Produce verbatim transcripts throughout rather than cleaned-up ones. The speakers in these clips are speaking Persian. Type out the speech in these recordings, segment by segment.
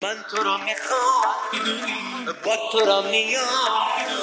من تو رو میخوام، با تو رو میام.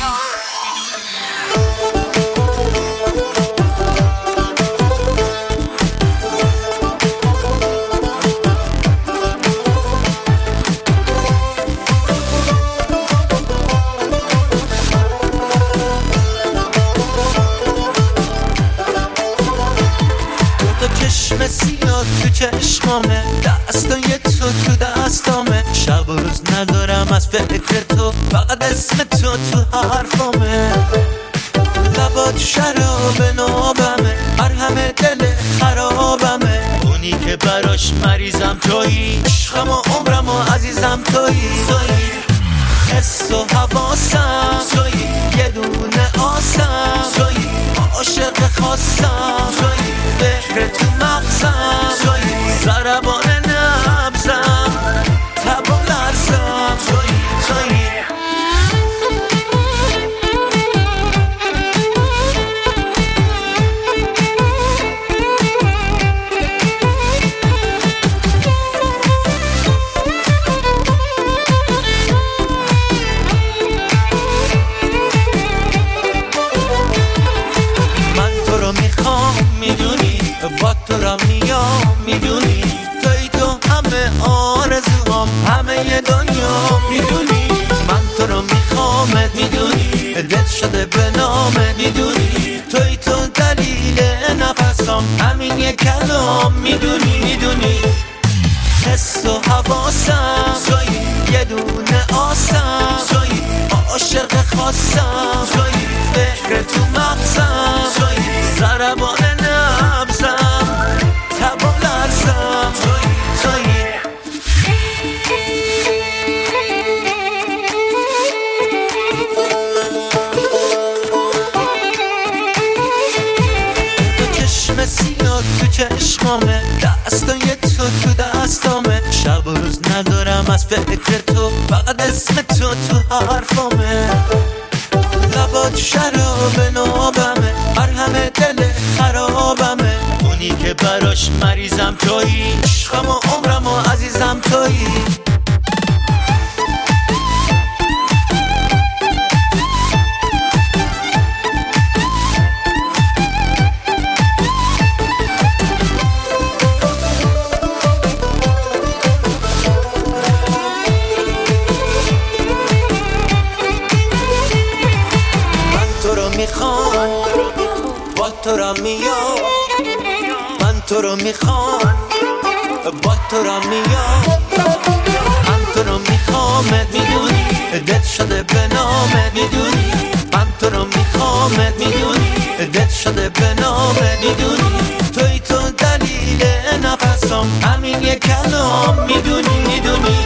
چشم سیاه تو چشمامه، دستای تو تو دستامه، شب و روز ندارم از فکر تو، فقط اسم تو تو حرفامه. لبات شراب نابمه، مرهم دل خرابمه، اونی که براش مریضم تویی، عشقم و عمرم و عزیزم تویی. حس و حواسم تویی، یه دونه آسم تویی، عاشق خاصم تویی، فکر تو مغزم تویی، ضربان نبزم، تب و لرزم تویی تویی. با تو را میام، میدونی توی تو همه آرزوام، همه دنیا میدونی. من تو رو میخوامت، میدونی دل شده به نامت، میدونی توی تو دلیل نفسام، همین یک کلام میدونی میدونی. حس و حواسم توی، یه دونه آسم توی، عاشق خاصم توی، فکر تو مغزم توی، ضربان نبزم، تب و لرزم توی توی. تو چشم سیاه تو چشمامه، دستای تو تو دستامه، شب و روز ندارم از فکر تو، فقط اسم تو تو حرفامه. لبات شراب نابمه، مرهم دل خرابمه، اونی که براش مریضم تویی، عشقم و عمرم و عزیزم تویی. میخوام، با تو را میام، من تو رو میخوام، با تو را میام. من تو رو میخوامت، میدونی دل شده به نامت، میدونی من تو رو میخوامت، میدونی دل شده به نامت، میدونی توی تو دلیل نفسام، همین یک کلام میدونی میدونی.